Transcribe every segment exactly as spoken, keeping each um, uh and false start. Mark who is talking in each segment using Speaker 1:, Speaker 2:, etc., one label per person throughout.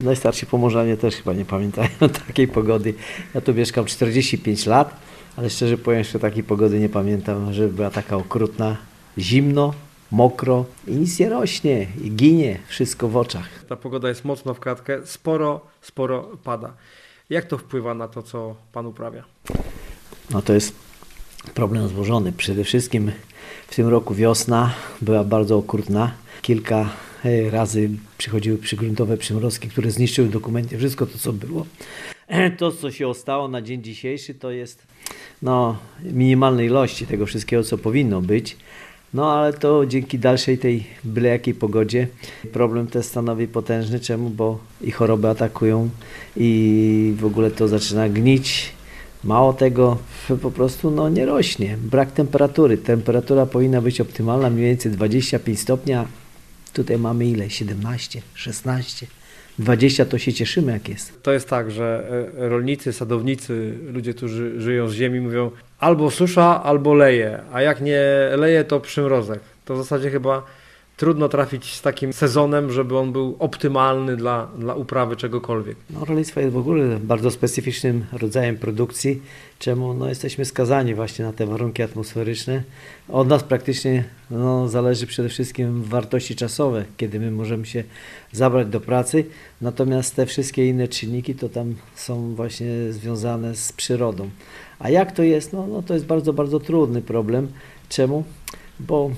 Speaker 1: Najstarsi Pomorzanie też chyba nie pamiętają takiej pogody. Ja tu mieszkam czterdzieści pięć lat, ale szczerze powiem, że takiej pogody nie pamiętam, żeby była taka okrutna, zimno, mokro i nic nie rośnie i ginie wszystko w oczach.
Speaker 2: Ta pogoda jest mocno w kratkę, sporo, sporo pada. Jak to wpływa na to, co Pan uprawia?
Speaker 1: No to jest problem złożony. Przede wszystkim w tym roku wiosna była bardzo okrutna. Kilka razy przychodziły przygruntowe przymrozki, które zniszczyły dokumenty, wszystko to, co było. To, co się ostało na dzień dzisiejszy, to jest no, minimalnej ilości tego wszystkiego, co powinno być. No ale to dzięki dalszej tej byle jakiej pogodzie problem ten stanowi potężny. Czemu? Bo i choroby atakują i w ogóle to zaczyna gnić. Mało tego, po prostu no, nie rośnie. Brak temperatury. Temperatura powinna być optymalna, mniej więcej dwadzieścia pięć stopni, a tutaj mamy ile? siedemnaście, szesnaście, dwadzieścia, to się cieszymy jak jest.
Speaker 2: To jest tak, że rolnicy, sadownicy, ludzie, którzy żyją z ziemi mówią albo susza, albo leje, a jak nie leje, to przymrozek. To w zasadzie chyba trudno trafić z takim sezonem, żeby on był optymalny dla, dla uprawy czegokolwiek.
Speaker 1: No, rolnictwo jest w ogóle bardzo specyficznym rodzajem produkcji, czemu no, jesteśmy skazani właśnie na te warunki atmosferyczne. Od nas praktycznie no, zależy przede wszystkim wartości czasowe, kiedy my możemy się zabrać do pracy, natomiast te wszystkie inne czynniki to tam są właśnie związane z przyrodą. A jak to jest? No, no to jest bardzo, bardzo trudny problem. Czemu? Bo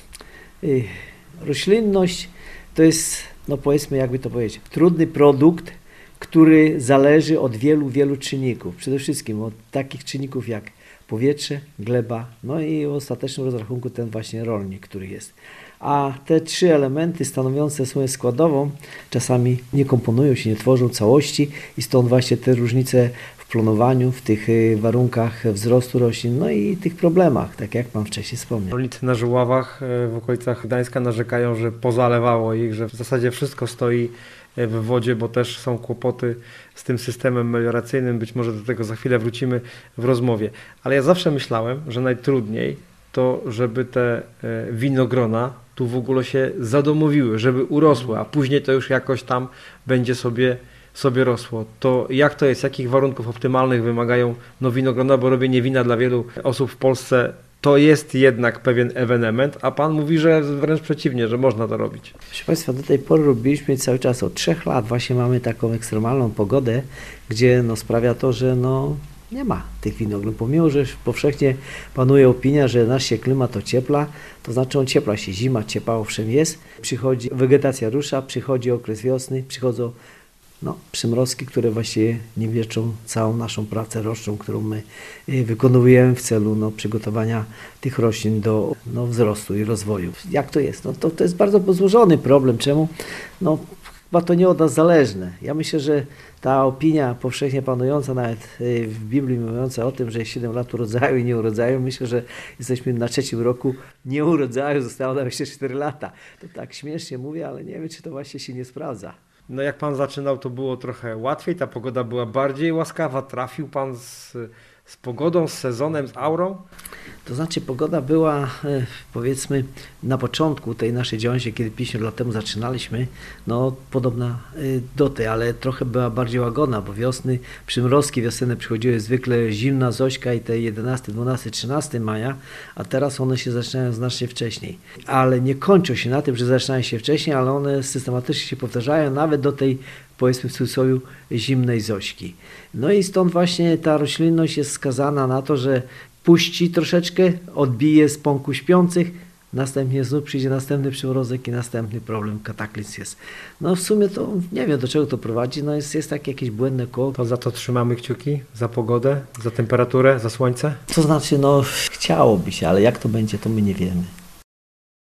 Speaker 1: yy, roślinność to jest, no powiedzmy, jakby to powiedzieć, trudny produkt, który zależy od wielu, wielu czynników. Przede wszystkim od takich czynników jak powietrze, gleba, no i w ostatecznym rozrachunku ten właśnie rolnik, który jest. A te trzy elementy stanowiące sumę składową czasami nie komponują się, nie tworzą całości i stąd właśnie te różnice w plonowaniu, w tych warunkach wzrostu roślin, no i tych problemach, tak jak Pan wcześniej wspomniał.
Speaker 2: Rolnicy na Żuławach w okolicach Gdańska narzekają, że pozalewało ich, że w zasadzie wszystko stoi w wodzie, bo też są kłopoty z tym systemem melioracyjnym. Być może do tego za chwilę wrócimy w rozmowie. Ale ja zawsze myślałem, że najtrudniej to, żeby te winogrona tu w ogóle się zadomowiły, żeby urosły, a później to już jakoś tam będzie sobie, sobie rosło. To jak to jest? Jakich warunków optymalnych wymagają no, winogrona? Bo robienie wina dla wielu osób w Polsce to jest jednak pewien ewenement, a Pan mówi, że wręcz przeciwnie, że można to robić.
Speaker 1: Proszę Państwa, do tej pory robiliśmy cały czas od trzech lat. Właśnie mamy taką ekstremalną pogodę, gdzie no, sprawia to, że no, nie ma tych winogron. Pomimo, że powszechnie panuje opinia, że nasz się klimat ociepla, to znaczy on ciepla się, zima ciepła owszem jest, przychodzi, wegetacja rusza, przychodzi okres wiosny, przychodzą no, przymrozki, które właściwie niweczą całą naszą pracę roczną, którą my wykonujemy w celu no, przygotowania tych roślin do no, wzrostu i rozwoju. Jak to jest? No, to, to jest bardzo złożony problem. Czemu? No, chyba to nie od nas zależne. Ja myślę, że ta opinia powszechnie panująca nawet w Biblii mówiąca o tym, że jest siedem lat urodzaju i nie urodzaju, myślę, że jesteśmy na trzecim roku nie urodzaju, zostało nam jeszcze cztery lata. To tak śmiesznie mówię, ale nie wiem, czy to właśnie się nie sprawdza.
Speaker 2: No jak Pan zaczynał, to było trochę łatwiej, ta pogoda była bardziej łaskawa. Trafił Pan z, z pogodą, z sezonem, z aurą?
Speaker 1: To znaczy pogoda była, powiedzmy, na początku tej naszej działalności, kiedy pięćdziesiąt lat temu zaczynaliśmy, no podobna do tej, ale trochę była bardziej łagodna, bo wiosny, przymrozki wiosenne przychodziły zwykle zimna Zośka i te jedenastego, dwunastego, trzynastego maja, a teraz one się zaczynają znacznie wcześniej. Ale nie kończą się na tym, że zaczynają się wcześniej, ale one systematycznie się powtarzają nawet do tej, powiedzmy w cudzysłowie, zimnej Zośki. No i stąd właśnie ta roślinność jest skazana na to, że puści troszeczkę, odbije z pąku śpiących, następnie znów przyjdzie następny przymrozek i następny problem, kataklizm jest. No w sumie to nie wiem, do czego to prowadzi, no jest, jest takie jakieś błędne koło.
Speaker 2: To za to trzymamy kciuki, za pogodę, za temperaturę, za słońce?
Speaker 1: To znaczy, no chciałoby się, ale jak to będzie, to my nie wiemy.